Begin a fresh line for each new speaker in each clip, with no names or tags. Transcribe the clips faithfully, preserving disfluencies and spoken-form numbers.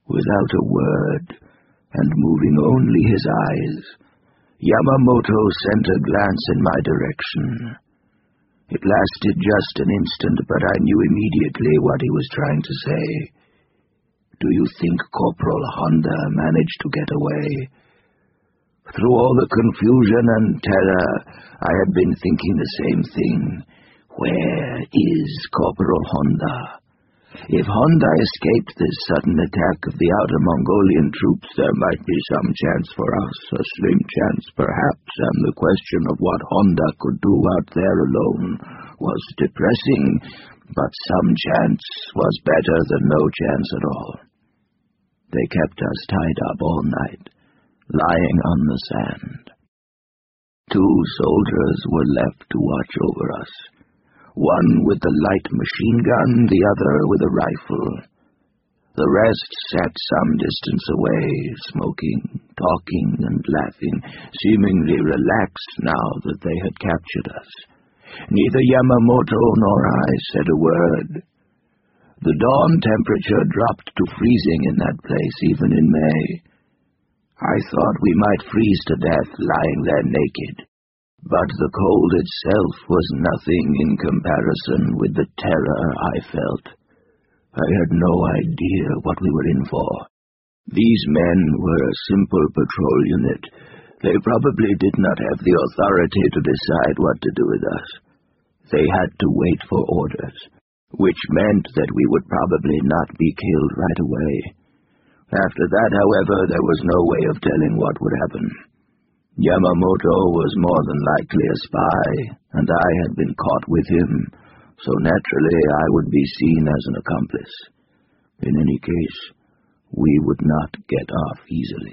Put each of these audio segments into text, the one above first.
Without a word, and moving only his eyes, Yamamoto sent a glance in my direction. It lasted just an instant, but I knew immediately what he was trying to say. Do you think Corporal Honda managed to get away? Through all the confusion and terror, I had been thinking the same thing. Where is Corporal Honda? If Honda escaped this sudden attack of the outer Mongolian troops, there might be some chance for us, a slim chance perhaps, and the question of what Honda could do out there alone was depressing, but some chance was better than no chance at all. They kept us tied up all night, lying on the sand. Two soldiers were left to watch over us. One with a light machine gun, the other with a rifle. The rest sat some distance away, smoking, talking, and laughing, seemingly relaxed now that they had captured us. Neither Yamamoto nor I said a word. The dawn temperature dropped to freezing in that place, even in May. I thought we might freeze to death lying there naked. But the cold itself was nothing in comparison with the terror I felt. I had no idea what we were in for. These men were a simple patrol unit. They probably did not have the authority to decide what to do with us. They had to wait for orders, which meant that we would probably not be killed right away. After that, however, there was no way of telling what would happen. Yamamoto was more than likely a spy, and I had been caught with him, so naturally I would be seen as an accomplice. In any case, we would not get off easily.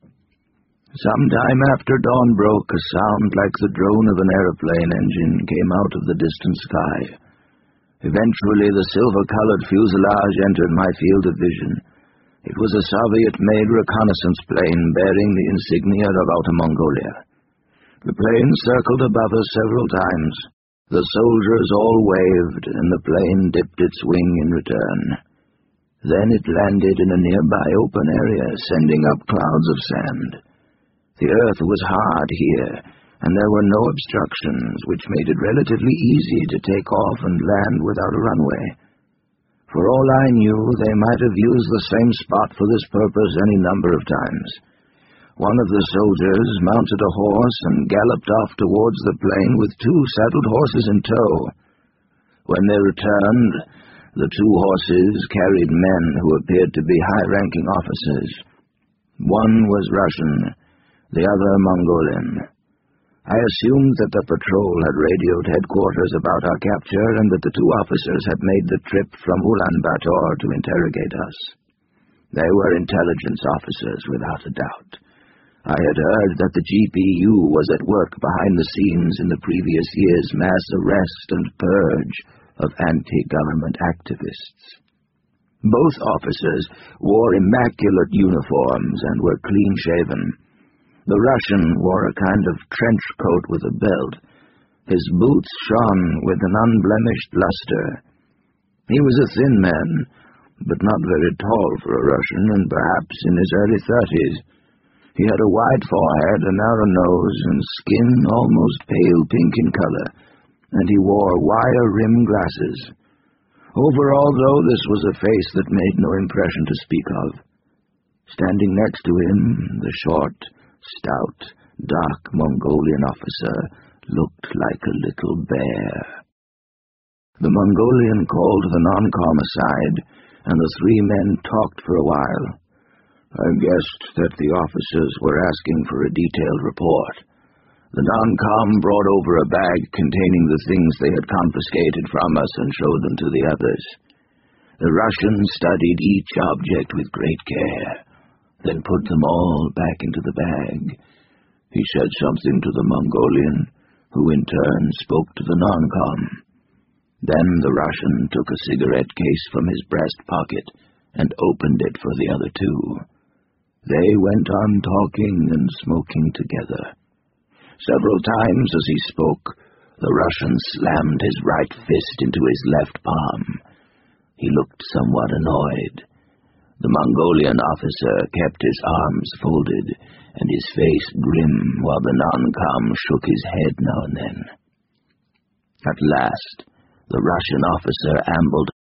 Some time after dawn broke, a sound like the drone of an aeroplane engine came out of the distant sky. Eventually the silver-colored fuselage entered my field of vision. It was a Soviet-made reconnaissance plane bearing the insignia of Outer Mongolia. The plane circled above us several times. The soldiers all waved, and the plane dipped its wing in return. Then it landed in a nearby open area, sending up clouds of sand. The earth was hard here, and there were no obstructions, which made it relatively easy to take off and land without a runway. For all I knew, they might have used the same spot for this purpose any number of times. One of the soldiers mounted a horse and galloped off towards the plane with two saddled horses in tow. When they returned, the two horses carried men who appeared to be high-ranking officers. One was Russian, the other Mongolian. I assumed that the patrol had radioed headquarters about our capture and that the two officers had made the trip from Ulaanbaatar to interrogate us. They were intelligence officers, without a doubt. I had heard that the G P U was at work behind the scenes in the previous year's mass arrest and purge of anti-government activists. Both officers wore immaculate uniforms and were clean-shaven. The Russian wore a kind of trench coat with a belt. His boots shone with an unblemished luster. He was a thin man, but not very tall for a Russian, and perhaps in his early thirties. He had a wide forehead, a narrow nose, and skin almost pale pink in color, and he wore wire-rimmed glasses. Overall, though, this was a face that made no impression to speak of. Standing next to him, the short, stout, dark Mongolian officer looked like a little bear. The Mongolian called the non-com aside, and the three men talked for a while. I guessed that the officers were asking for a detailed report. The non-com brought over a bag containing the things they had confiscated from us and showed them to the others. The Russian studied each object with great care, then put them all back into the bag. He said something to the Mongolian, who in turn spoke to the non-com. Then the Russian took a cigarette case from his breast pocket and opened it for the other two. They went on talking and smoking together. Several times as he spoke, the Russian slammed his right fist into his left palm. He looked somewhat annoyed. The Mongolian officer kept his arms folded and his face grim while the non-com shook his head now and then. At last, the Russian officer ambled